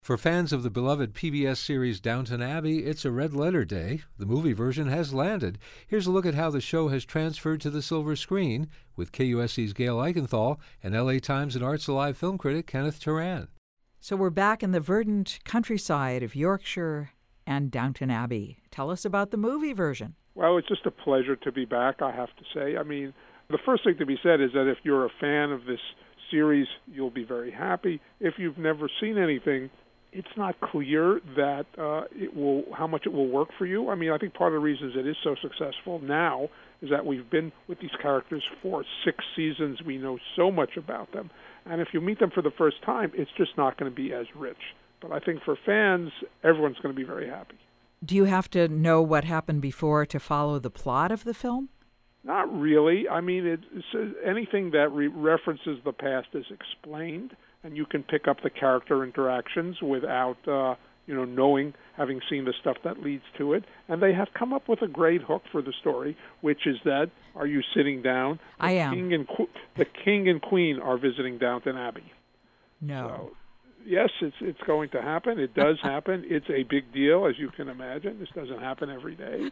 For fans of the beloved PBS series Downton Abbey, it's a red-letter day. The movie version has landed. Here's a look at how the show has transferred to the silver screen with KUSC's Gail Eichenthal and LA Times and Arts Alive film critic Kenneth Turan. So we're back in the verdant countryside of Yorkshire and Downton Abbey. Tell us about the movie version. Well, it's just a pleasure to be back, I have to say. I mean, the first thing to be said is that if you're a fan of this series, you'll be very happy. If you've never seen anything, it's not clear that how much it will work for you. I mean, I think part of the reasons it is so successful now is that we've been with these characters for 6 seasons. We know so much about them. And if you meet them for the first time, it's just not going to be as rich. But I think for fans, everyone's going to be very happy. Do you have to know what happened before to follow the plot of the film? Not really. I mean, it's anything that references the past is explained, and you can pick up the character interactions without, knowing, having seen the stuff that leads to it. And they have come up with a great hook for the story, which is that, are you sitting down? I am. The king and queen are visiting Downton Abbey. No. So, yes, it's going to happen. It does happen. It's a big deal, as you can imagine. This doesn't happen every day.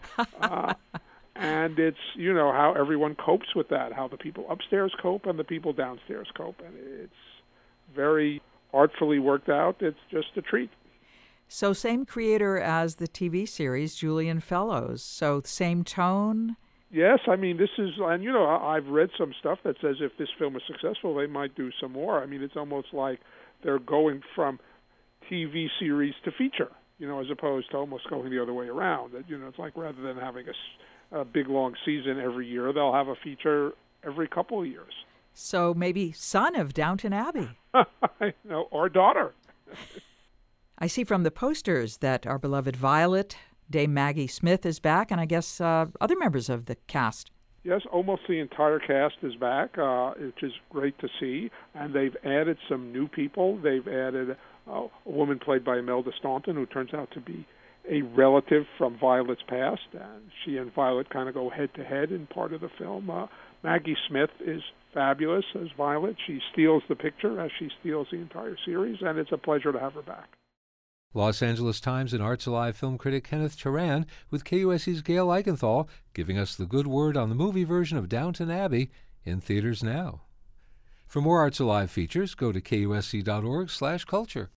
And it's, how everyone copes with that, how the people upstairs cope and the people downstairs cope. And it's very artfully worked out. It's just a treat. So same creator as the TV series, Julian Fellowes. So same tone? Yes, I mean, this is, and I've read some stuff that says if this film is successful, they might do some more. I mean, it's almost like they're going from TV series to feature, as opposed to almost going the other way around. It's like rather than having a big, long season every year, they'll have a feature every couple of years. So maybe son of Downton Abbey. Or daughter. I see from the posters that our beloved Violet, Dame Maggie Smith, is back, and I guess other members of the cast. Yes, almost the entire cast is back, which is great to see. And they've added some new people. They've added a woman played by Imelda Staunton, who turns out to be a relative from Violet's past. And she and Violet kind of go head-to-head in part of the film. Maggie Smith is fabulous as Violet. She steals the picture as she steals the entire series, and it's a pleasure to have her back. Los Angeles Times and Arts Alive film critic Kenneth Turan with KUSC's Gail Eichenthal giving us the good word on the movie version of Downton Abbey in theaters now. For more Arts Alive features, go to KUSC.org/culture.